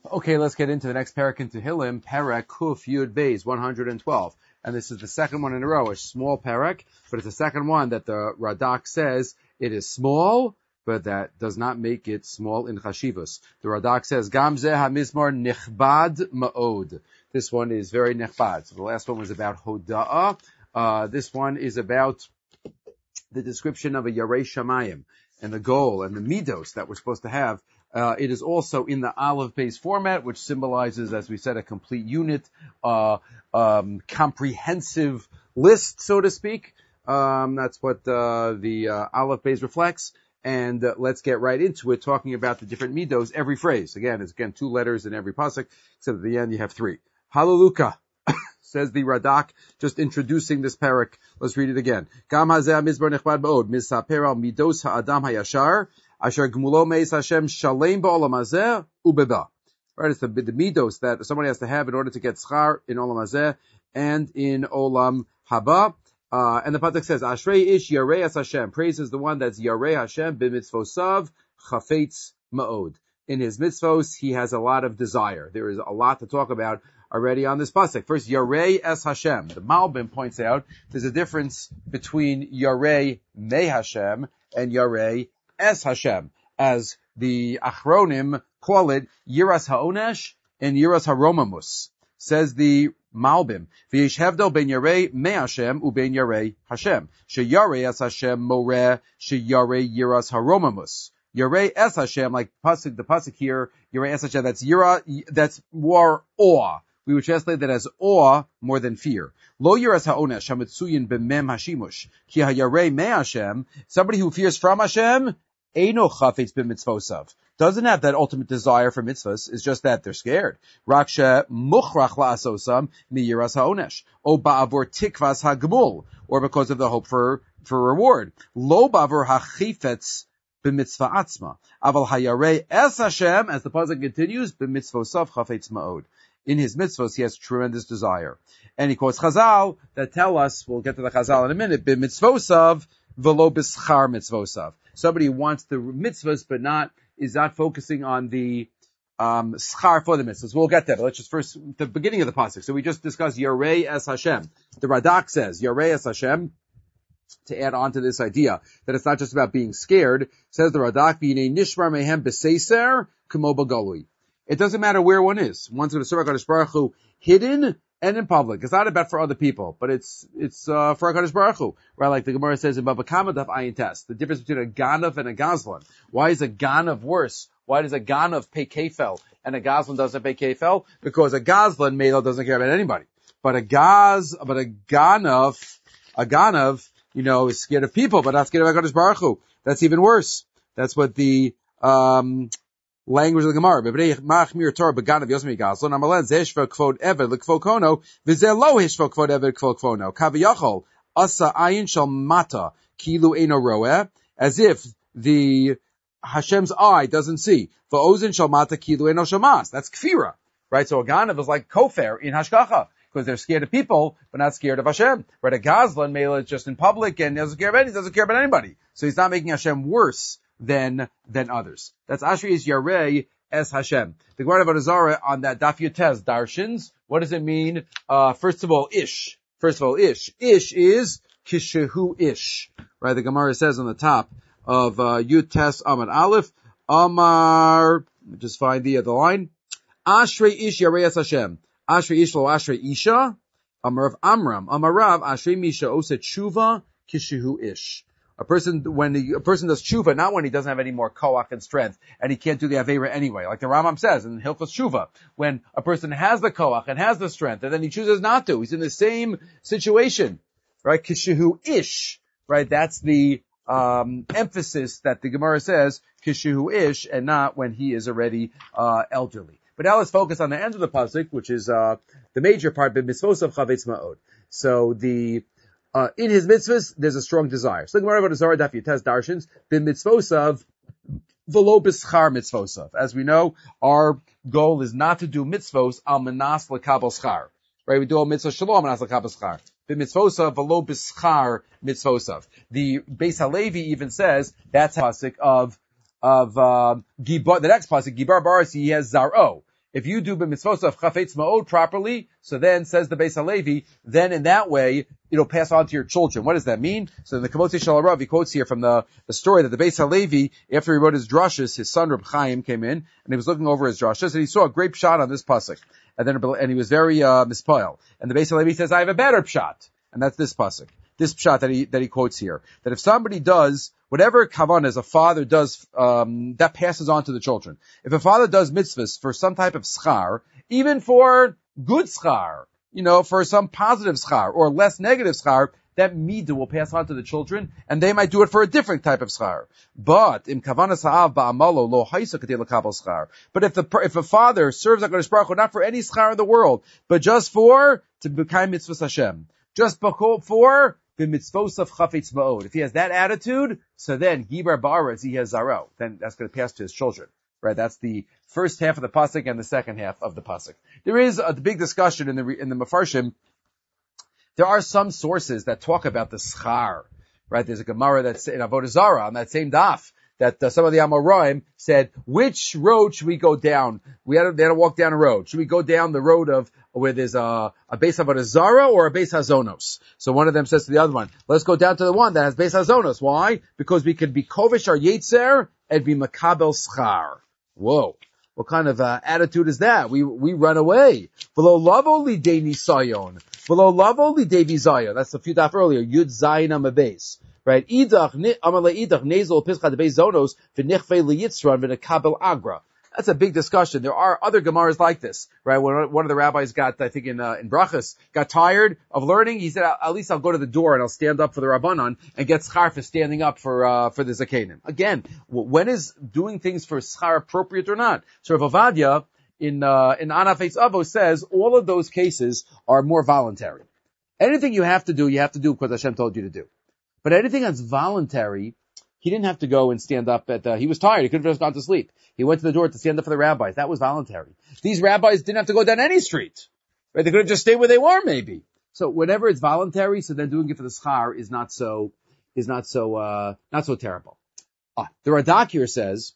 Okay, let's get into the next parak in Tehillim, parak Kuf Yud Beis 112. And this is the second one in a row, a small parak, but it's the second one that the Radak says it is small, but that does not make it small in Chashivus. The Radak says, Gam zeh hamizmar nichbad ma'od. This one is very nichbad. So the last one was about Hoda'ah. This one is about the description of a Yarei Shamayim and the goal and the midos that we're supposed to have. It is also in the Aleph-based format, which symbolizes, as we said, a complete unit, comprehensive list, so to speak. That's what the Aleph-base reflects. And let's get right into it, talking about the different midos, every phrase. Again, it's two letters in every pasuk, except at the end you have three. Hallelujah. Says the Radak, just introducing this parak. Let's read it again. Gam hazeh mizbar nechbad ba'od, misaper al midos ha'adam hayashar, asher gmulo meis Hashem shalem ba'olam hazeh ubeba. Right, it's the midos that somebody has to have in order to get schar in olam hazeh and in olam haba. And the pasuk says, Ashrei ish yarei as Hashem. Praises the one that's yarei Hashem b'mitzvosav chafetz ma'od. In his mitzvos, he has a lot of desire. There is a lot to talk about already on this pasuk. First, Yarei es Hashem. The Malbim points out there's a difference between Yarei me Hashem and Yarei es Hashem, as the Achronim call it Yiras ha'onesh and Yiras haromamus. Says the Malbim, V'yesh hevdel ben Yarei me Hashem uben Yarei Hashem. She Yarei es Hashem moreh she Yarei Yiras haromamus. Yarei es Hashem, like pasuk, the pasuk here, Yarei es Hashem, that's Yira, that's more awe. We would translate that as awe more than fear. Lo yiras ha'onesh hametzuyin b'mem hashimush. Ki ha'yarei me Hashem, somebody who fears from Hashem, eino chafetz b'mitzvosav. Doesn't have that ultimate desire for mitzvahs, it's just that they're scared. Rak she muchrach la'asosam mi yiras ha'onesh. O ba'avor tikvas ha'gmul. Or because of the hope for reward. Lo ba'avor ha'chifetz b'mitzvah atzma. Aval ha'yarei es Hashem, as the pasuk continues, b'mitzvosav chafetz ma'od. In his mitzvos, he has tremendous desire. And he quotes Chazal that tell us, we'll get to the Chazal in a minute, b'mitzvosav v'lo b'schar mitzvosav. Somebody who wants the mitzvahs, but is not focusing on the schar for the mitzvahs. We'll get there. Let's just first, the beginning of the pasuk. So we just discussed Yarei es Hashem. The Radak says, Yarei es Hashem, to add on to this idea that it's not just about being scared, says the Radak, v'yinei nishmar mehem b'seiser k'mo b'galui. It doesn't matter where one is. One's going to serve HaKadosh Baruch Hu hidden and in public. It's not about for other people, but it's for HaKadosh Baruch Hu. Right, like the Gemara says in Bava Kama Daf Ayin Tes, the difference between a Ganav and a Gazlan. Why is a Ganav worse? Why does a Ganav pay kefel and a Gazlan doesn't pay kefel? Because a Gazlan, Melo, doesn't care about anybody. But a Ganav, is scared of people, but not scared of HaKadosh Baruch Hu. That's even worse. That's what the, language of the Gemara. Machmir Torah beganav yosmi gazlan. Amalan zeshva kvod eved lekvod kono v'zelo hishva kvod eved kvod kono. Kaviyachol asa ayin shal mata kilu eno roeh, as if the Hashem's eye doesn't see. V'ozen shal mata kilu eno shamas. That's kfira, right? So a ganav is like kofer in hashgacha, because they're scared of people, but not scared of Hashem. Right? A gazlan mela is just in public and doesn't care about anybody. So he's not making Hashem worse than others. That's Ashrei is Yarei es Hashem. The Gemara of Azara on that Daf Yutes darshins. What does it mean? First of all, ish. Ish is kishehu ish. Right? The Gemara says on the top of Yutes Amar Aleph, Amar. Just find the line. Ashrei ish Yarei es Hashem. Ashrei ish lo Ashrei isha. Amar of Amram. Amar Rav Ashrei misha oset tshuva kishehu ish. When a person does tshuva, not when he doesn't have any more koach and strength, and he can't do the aveira anyway, like the Rambam says in Hilchos Tshuva, when a person has the koach and has the strength, and then he chooses not to, he's in the same situation, right? Kishehu ish, right? That's the emphasis that the Gemara says, kishehu ish, and not when he is already elderly. But now let's focus on the end of the pasuk, which is the major part, b'mitzvosav chavetz ma'od. So in his mitzvahs, there's a strong desire. So the Gemara about Azara Daf Yutes darshins b'mitzvosav v'lo b'schar mitzvosav. As we know, our goal is not to do mitzvos al manas l'kabel schar. Right? We do a mitzvah shalom manas l'kabel schar. B'mitzvosav v'lo b'schar mitzvosav. The Beis Halevi even says that's a pasuk of Gibar. The next pasuk, Gibar Barasi, he has Zaro. If you do b'mitzvos of chafetz ma'od properly, so then, says the Beis Halevi, then in that way, it'll pass on to your children. What does that mean? So in the Kamotei Shel Harav, he quotes here from the story that the Beis Halevi, after he wrote his drashas, his son Reb Chaim came in, and he was looking over his drashas, and he saw a great shot on this pasuk. And he was very, mispoil. And the Beis Halevi says, I have a better shot. And that's this pasuk. This pshat that he quotes here, that if somebody does whatever kavanah a father does, that passes on to the children. If a father does mitzvahs for some type of schar, even for good schar, for some positive schar or less negative schar, that midah will pass on to the children, and they might do it for a different type of schar. But im kavanah sa'av ba'amalo lo haisa katei l'kabel schar. But if a father serves HaKadosh Baruch Hu not for any schar in the world, but just to become mitzvahs Hashem, just for the mitzvos of chafetz ma'od. If he has that attitude, so then gibar ba'aretz he has zaro. Then that's going to pass to his children, right? That's the first half of the pasuk and the second half of the pasuk. There is a big discussion in the Mefarshim. There are some sources that talk about the schar, right? There's a Gemara that's in Avodah Zarah on that same daf that some of the Amoraim said, which road should we go down? They had to walk down a road. Should we go down the road of where there's a Beis Avodah Zarah or a Beis Hazonos? So one of them says to the other one, let's go down to the one that has Beis Hazonos. Why? Because we could be kovish our yetzer and be makabel schar. Whoa. What kind of attitude is that? We run away. V'lo lavo lidei nisayon. V'lo lavo lidei vizayon. That's a few daf earlier. Yud zayin amabes. Right? Idach, amale idach, nezel pischa debei zonos, v'nichve liyitzran, v'nekabel agra. That's a big discussion. There are other Gemaras like this, right? When one of the rabbis got, I think in Brachas, got tired of learning, he said, at least I'll go to the door and I'll stand up for the Rabbanon and get schar for standing up for the Zakanim. Again, when is doing things for schar appropriate or not? So Rav Ovadia in Anafetz Avo says all of those cases are more voluntary. Anything you have to do because Hashem told you to do. But anything that's voluntary, he didn't have to go and stand up he was tired. He could have just gone to sleep. He went to the door to stand up for the rabbis. That was voluntary. These rabbis didn't have to go down any street. Right? They could have just stayed where they were, maybe. So whenever it's voluntary, so then doing it for the schar is not so terrible. The Radak here says,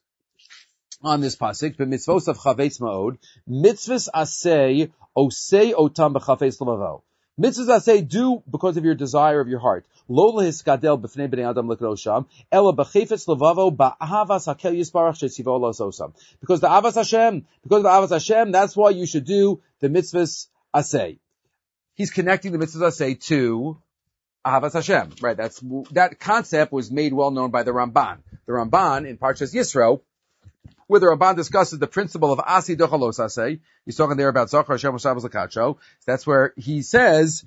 on this pasuk, b'mitzvos of chavetz ma'od, mitzvahs asay osei otam b'chavetz l'mavo. Mitzvahs asay do because of your desire of your heart. Lo lehiskadel b'fnei b'nei adam l'kadosham, ela b'chefetz levavo ba'ahavas hakel yisbarach shetzivah l'ososam. Because of the Avas Hashem, that's why you should do the mitzvahs asay. He's connecting the mitzvahs asay to Ahavas Hashem, right? That concept was made well known by the Ramban. The Ramban in Parshas Yisro, where the Ramban discusses the principle of Asi Dochalos Asay. He's talking there about Zachar Hashem Shabbos Lakacho. That's where he says,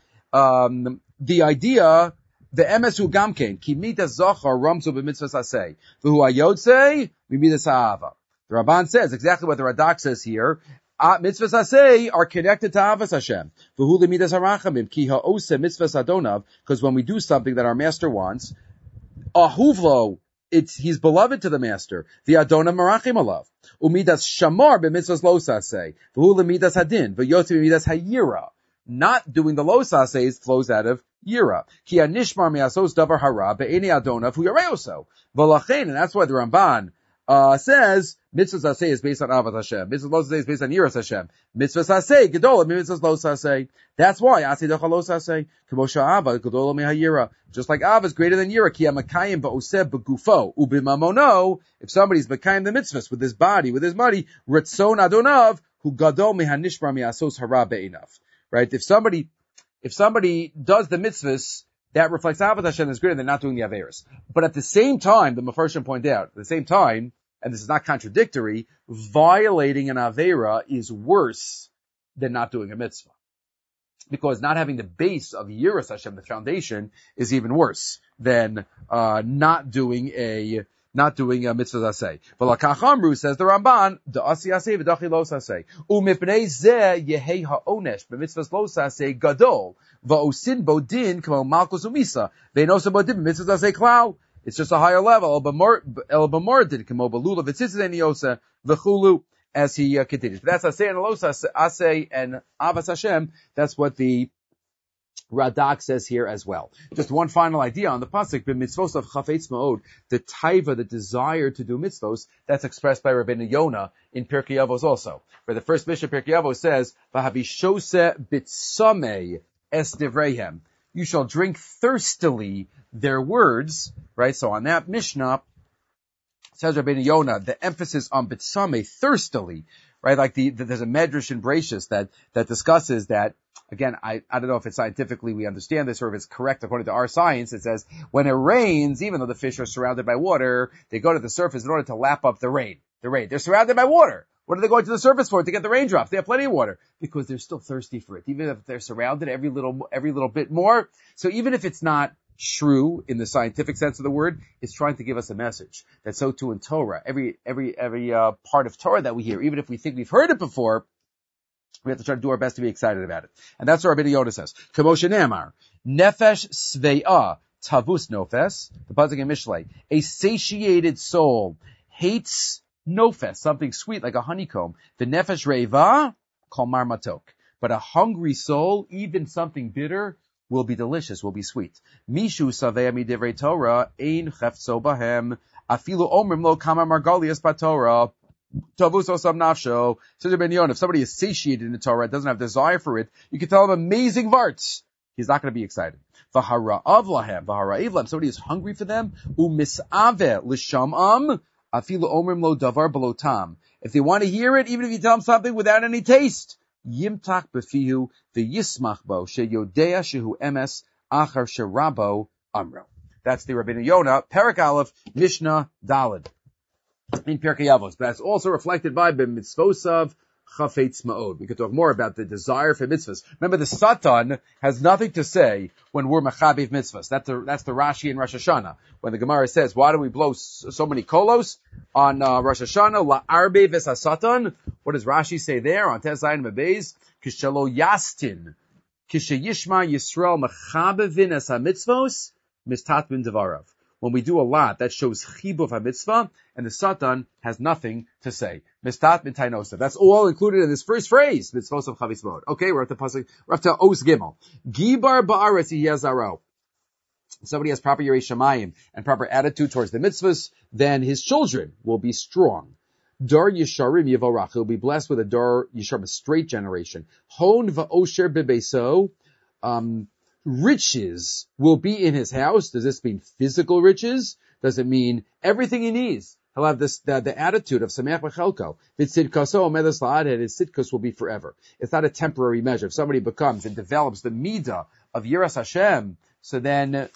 the idea, the emesu gamkein, ki mitas Zachar ramzu b'mitzvahs asay, v'hu ayotzei, b'mitas ha'ava. The Ramban says exactly what the Radak says here. Mitzvahs asay are connected to Avas Hashem. V'hu l'midas harachamim, ki ha'ose mitzvahs adonav, because when we do something that our master wants, ahuvlo, he's beloved to the master. The Adonam Marachim alav. Umidas shamar b'mitzvahs lo saseh. V'hu l'midas hadin. V'yotzi b'midas hayira. Not doing the lo saseh flows out of yira. Ki anishmar me'asos davar hara be'eni Adonav hu yareoso. V'lachein, and that's why the Ramban says mitzvahs asay is based on Avas Hashem. Mitzvahs lo saseh is based on yiras Hashem. Mitzvahs asay gedolah mitzvahs lo saseh. That's why asi docha lo saseh k'mosha ava gedolah mehayira. Just like Ava is greater than yira. Ki amakayim ba'oseh begufo ubimamono. If somebody's makayim the mitzvahs with his body, with his money, ritzon adonav hu gadol mehanishmar me'asos hara be'enav. Right? If somebody does the mitzvahs, that reflects Avas Hashem is greater than not doing the Averis. But at the same time, the Mefarshim point out, at the same time, and this is not contradictory, violating an Avera is worse than not doing a mitzvah. Because not having the base of Yiras Hashem, the foundation, is even worse than not doing a mitzvah asay. V'lakach amru, says the Ramban, da'asi asay v'dachi lo asay. U'mipnei zeh yehei ha'onesh b'mitzvahs lo asay gadol va'osin bodin k'mo malchus umisa ve'nosa bodin b'mitzvahs asay klau. It's just a higher level. El b'mordin k'mo b'lula v'tzitzis eniosa v'chulu, as he continues. But that's asay and lo asay and Avas Hashem. That's what the Radak says here as well. Just one final idea on the pasuk, b'mitzvos of chafetz ma'od, the taiva, the desire to do mitzvos, that's expressed by Rabbeinu Yonah in Pirkei Avos also. Where the first Mishnah Pirkei Avos says, v'havishose bitzamei es divreihem. You shall drink thirstily their words, right? So on that Mishnah, says Rabbeinu Yonah, the emphasis on bitzamei, thirstily, right? Like there's a medrash in Bereshis that discusses that. Again, I don't know if it's scientifically we understand this or if it's correct according to our science. It says when it rains, even though the fish are surrounded by water, they go to the surface in order to lap up the rain. They're surrounded by water. What are they going to the surface for? To get the raindrops. They have plenty of water because they're still thirsty for it. Even if they're surrounded every little bit more. So even if it's not true in the scientific sense of the word, it's trying to give us a message. That so too in Torah, every part of Torah that we hear, even if we think we've heard it before, we have to try to do our best to be excited about it. And that's what Rabbeinu Yonah says. Kamoshe Ne'amar, Nefesh Sve'ah Tavus Nofes, the pasuk in Mishlei, a satiated soul hates Nofes, something sweet like a honeycomb. The Nefesh Reiva, Kol Mar Matok. But a hungry soul, even something bitter, will be delicious, will be sweet. Mishu Savea Midivrei Torah, Ein Chefzo Bahem, Afilu Omrim Lo Kama Margalias Batorah. Tavus osam nafsho. Says Rabbeinu Yonah, if somebody is satiated in the Torah, doesn't have desire for it, you can tell him amazing varts. He's not going to be excited. V'hara'av lahem, v'hara'iv lahem. Somebody is hungry for them. U'mis'ave l'sham'am, afilu omrim lo davar b'lo tam. If they want to hear it, even if you tell them something without any taste, yimtach b'fihu v'yismach bo sheyodea shehu emes achar sherabo amro. That's the Rabbeinu Yonah, Perek Aleph, Mishnah Daled. In Pirkei Avos, but that's also reflected by b'mitzvosav chafetz ma'od. We could talk more about the desire for mitzvahs. Remember, the Satan has nothing to say when we're mechabiv mitzvahs. That's the Rashi in Rosh Hashanah. When the Gemara says, why do we blow so many kolos on Rosh Hashanah? La arbe ves Satan. What does Rashi say there on Tes Zayin Mebez? Kishelo yastin, kishayishma Yisrael mechabivin es hamitzvos mistatmin devarav. When we do a lot, that shows chibuv ha-mitzvah, and the Satan has nothing to say. Mistat mitainosa. That's all included in this first phrase, mitzvos of chavis mode. Okay, we're up to Os Gimel. Gibar ba'aretz yezaro. If somebody has proper Yerei Shamayim and proper attitude towards the mitzvahs, then his children will be strong. Dar Yisharim Yevorach. He'll be blessed with a Dar Yisharim, a straight generation. Hon va'osher bebeso. Riches will be in his house. Does this mean physical riches? Does it mean everything he needs? He'll have the attitude of Sameach B'chelko. V'tzidkaso omedas la'ad, and his tzidkus will be forever. It's not a temporary measure. If somebody becomes and develops the midah of Yiras Hashem, so then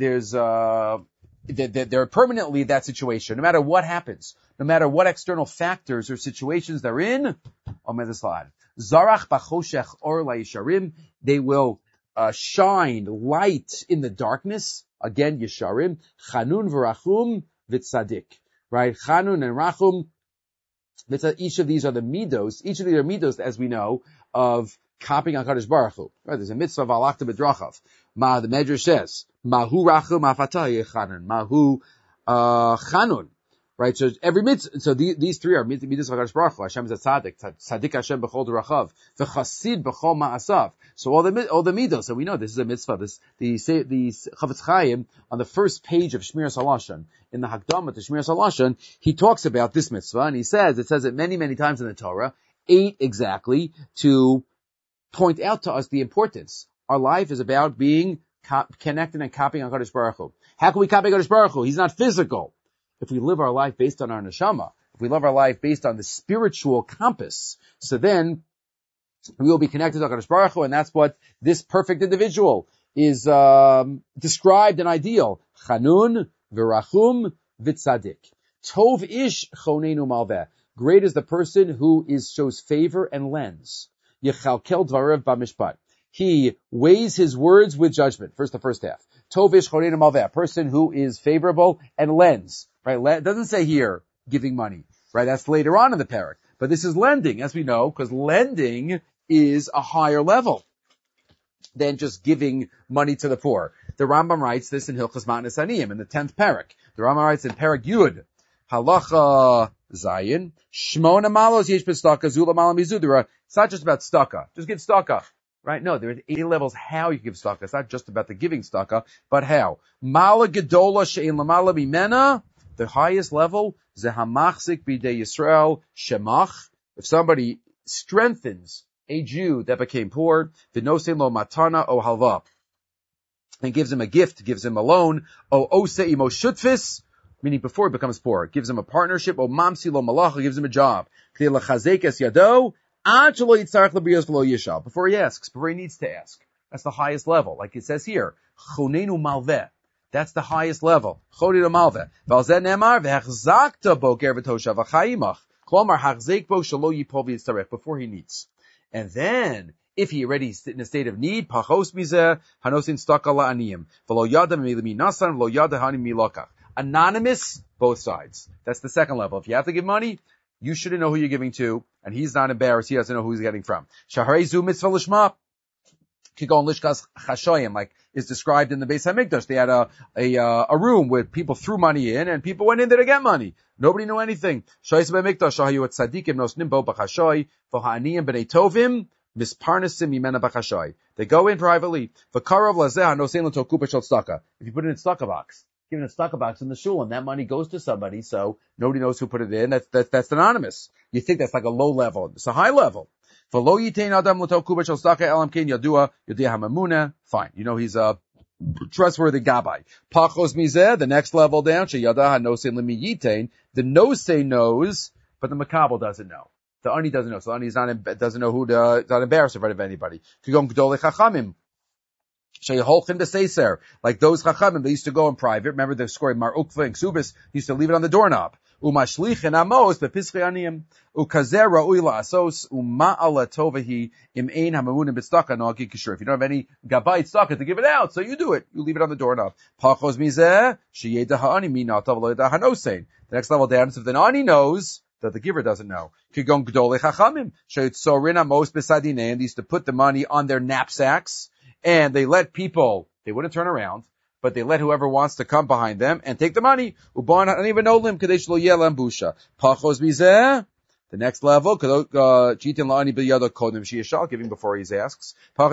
they're permanently that situation. No matter what happens, no matter what external factors or situations they're in, omedas la'ad. Zarach b'choshech or la'yisharim, they will shine light in the darkness. Again, Yesharim. Chanun v'rachum v'tzadik. Right? Chanun and Rachum. Each of these are the midos. Each of these are midos, as we know, of copying HaKadosh Baruch Hu. Right? There's a mitzvah of alachta b'drachav. The Medrash says, Mahu Rachum afatah yechanun. Mahu Chanun. Right, so every mitzvah, so these three are mitzvahs HaKadosh Baruch Hu. Hashem is a tzaddik Hashem b'chol d'rachav, v'chasid b'chol ma'asav. So all the midos, so we know this is a mitzvah. The Chavetz Chaim, on the first page of Shmiras HaLashon, in the Hakdamah to Shmiras HaLashon, he talks about this mitzvah, and it says it many, many times in the Torah, 8 exactly, to point out to us the importance. Our life is about being connected and copying HaKadosh Baruch Hu. How can we copy HaKadosh Baruch Hu? He's not physical. If we live our life based on our neshama, if we live our life based on the spiritual compass, so then we will be connected to HaKadosh Baruch Hu, and that's what this perfect individual is described and ideal. Chanun, v'rachum, v'tzadik. Tov ish chonenu malveh. Great is the person who shows favor and lends. Yechalkel dvarav b'mishpat. He weighs his words with judgment. The first half. Tov ish chonenu malveh. A person who is favorable and lends. Right? It doesn't say here giving money. Right? That's later on in the parak. But this is lending, as we know, because lending is a higher level than just giving money to the poor. The Rambam writes this in Hilchos Matnas Aniyim in the 10th parak. The Rambam writes in parak Yud, Halacha Zayin, Shmona Malos Yesh B'Staka Zula Malam Yizudura. It's not just about staka. Just get staka. right? No, there's 8 levels how you give tzedakah. It's not just about the giving tzedakah, but how. Mala gedola she'en lamala mimena, the highest level, zehamachzik b'dei Yisrael shemach. If somebody strengthens a Jew that became poor, v'nosein lo matana o halva, and gives him a gift, gives him a loan, o ose imo shutfis, meaning before he becomes poor, gives him a partnership, o mamsi lo malacha, gives him a job, k'dei lechazek es yado, before he asks, before he needs to ask. That's the highest level. Like it says here, chonenu malveh. That's the highest level. Chonenu malveh. V'alzeh nemar, v'hechzakta bo ger v'toshav ha'chayimach. Klomar, hachzek bo shelo yipol v'yitzarech, before he needs. And then, if he already is in a state of need, pachos mizeh, hanosin staka la'aniyim. V'lo yada mi nasan, v'lo yada hani mi lokach. Anonymous, both sides. That's the second level. If you have to give money, you shouldn't know who you're giving to, and he's not embarrassed. He doesn't know who he's getting from. Shaharezu mitzvah lishma. Kigon lishkas chashoyim, like is described in the Beis Hamikdash. They had a room where people threw money in, and people went in there to get money. Nobody knew anything. Shoyis b'mikdash shahayu et tzadikim nos nimbo b'chashoy v'ha'aniyim b'nei tovim misparnesim imena b'chashoy. They go in privately. V'karov lazeh nosein l'tokupa shel tzedakah. If you put it in a tzedakah box, given a tzedakah box in the shul, and that money goes to somebody, so nobody knows who put it in. That's anonymous. You think that's like a low level. It's a high level. Fine. You know he's a trustworthy gabbai. Pachos mizeh, the next level down, sheyada hanosein limiyitain. The nosei knows, but the makabel doesn't know. The ani doesn't know. So the ani doesn't know who to, not embarrassed in front of anybody. Kigom gdolei chachamim. Like those chachamim, they used to go in private. Remember the story, Mar Ukva and Ksubis used to leave it on the doorknob. Umashlichen amos bepischei aniyim ukazer ra'ui la'asos uma'ala tovahi im ein hamamunim b'tzedakah no'agi kishur. If you don't have any gabbai tzedakah to give it out, so you do it. You leave it on the doorknob. Pachos mizeh sheyeda ha'ani mina tov lo yeda hanosein. The next level down is if the ani knows that the giver doesn't know. Kigon gdolei chachamim sheyitzorin amos b'sadinei. They used to put the money on their knapsacks. And they let people, they wouldn't turn around, but they let whoever wants to come behind them and take the money. The next level, giving before he asks.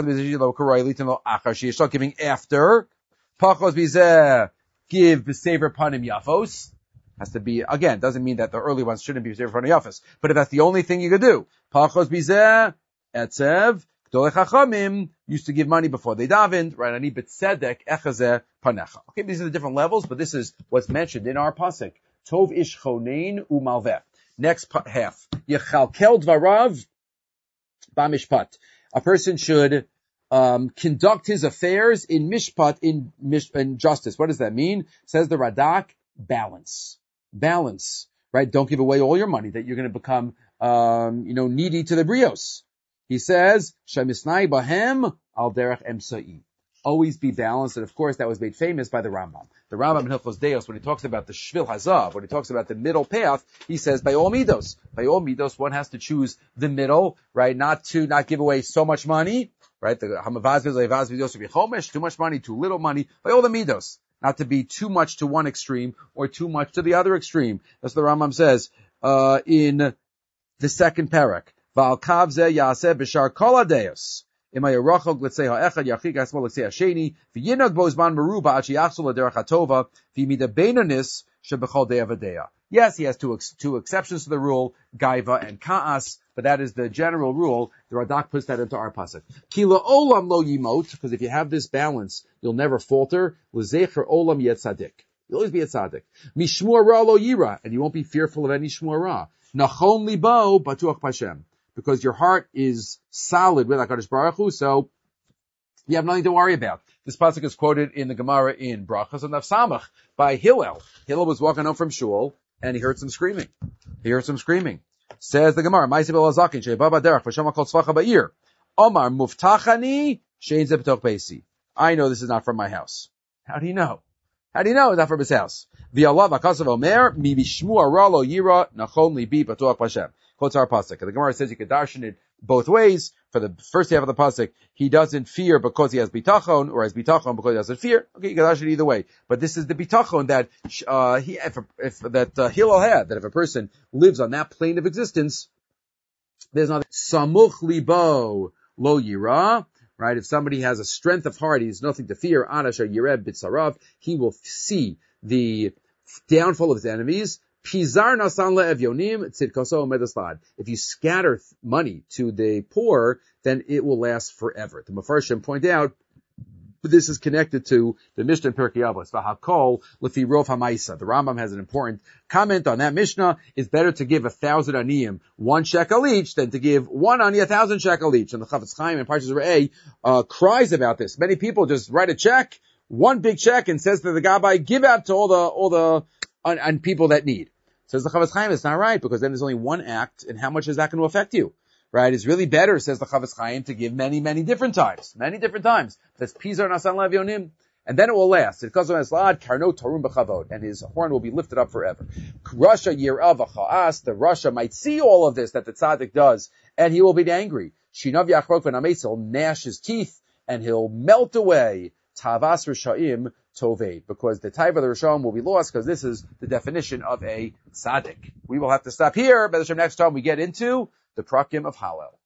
Giving after. Give b'sever panim yafos. Has to be, again, doesn't mean that the early ones shouldn't be b'sever panim yafos. But if that's the only thing you could do, pachos bizeh, etzev, Gdolei Chachamim used to give money before they davened, right? Ani b'tzedek echazeh panecha. Okay, these are the different levels, but this is what's mentioned in our pasuk. Tov ish chonein umalveh. Next half. Yechalkel dvarav b'mishpat. A person should conduct his affairs in mishpat, in justice. What does that mean? Says the Radak, balance. Balance, right? Don't give away all your money that you're going to become, needy to the brios. He says, Shemisnai bahem al derech emsai. Always be balanced. And of course, that was made famous by the Rambam. The Rambam in Hilchos Deos, when he talks about the Shvil Hazav, when he talks about the middle path, he says, by all midos, one has to choose the middle, right? Not give away so much money, right? The Hamavaz V'Zayvaz V'Yos V'Chomesh, too much money, too little money, by all the midos. Not to be too much to one extreme or too much to the other extreme. That's what the Rambam says, in the second parak. V'al kav zeh yaseh b'shar kol hadeos. Ima yerachog l'tzei ha'echad yachik asmo l'tzei ha'sheni v'yinag bo zman meruba ad sheyachzol l'derech hatova v'yimida beinanis shebechol de'ah v'de'ah. Yes, he has two exceptions to the rule, gaiva and ka'as, but that is the general rule. The Radak puts that into our pasuk. Ki la'olam lo yimot, because if you have this balance, you'll never falter. L'zecher olam yet tzadik. You'll always be a tzaddik. Mishmur ra lo yira, and you won't be fearful of any shmur ra. Nachon libo batuach b'Hashem. Because your heart is solid with HaKadosh Baruch Hu, so you have nothing to worry about. This pasuk is quoted in the Gemara in Brachos and Daf Samach by Hillel. Hillel was walking home from shul, and he heard some screaming. Says the Gemara, Ma'aseh b'Elazakin, she'ba b'derech, v'shama kol tzvacha ba'ir. Omar, muftachani, she'en ze b'toch beisi. I know this is not from my house. How do you know? It's not from his house. V'alav hakasav omer, mi bishmu ara lo yira, nachon libi b'toch b'Hashem. Quotes our pasuk. And the Gemara says you could darshan it both ways. For the first half of the pasuk, he doesn't fear because he has bitachon, or has bitachon because he doesn't fear. Okay, you can darshan it either way. But this is the bitachon that Hillel had, that if a person lives on that plane of existence, there's nothing. Samuch libo lo yira, right? If somebody has a strength of heart, he has nothing to fear, Anasha Yereb Bitzarav, he will see the downfall of his enemies. Pizar nasan le'evyonim tzidkoso medaslad. If you scatter money to the poor, then it will last forever. The Mefarshim point out, this is connected to the Mishnah in Pirkei Avos, V'hakol lefi rov ha'maisa. The Rambam has an important comment on that Mishnah. It's better to give 1,000 aniyim 1 shekel each than to give 1 ani 1,000 shekel each. And the Chafetz Chaim in Parshas Re'eh cries about this. Many people just write a check, one big check, and says to the gabbai, give out to all the people that need. Says the Chafetz Chaim, it's not right, because then there's only one act, and how much is that going to affect you? Right? It's really better, says the Chafetz Chaim, to give many, many different times. Many different times. That's Pizar Nasan Levyonim. And then it will last. It comes on Eslad, Karno Tarum B'chavod. And his horn will be lifted up forever. Rasha Yirav Acha'as, the Rasha might see all of this that the tzaddik does, and he will be angry. Shinav Yachrok V'names, he'll gnash his teeth, and he'll melt away. Tavas Risha'im Tovei. Because the type of the Risha'im will be lost, because this is the definition of a tzaddik. We will have to stop here. By the time next time we get into the Prakim of Hallel.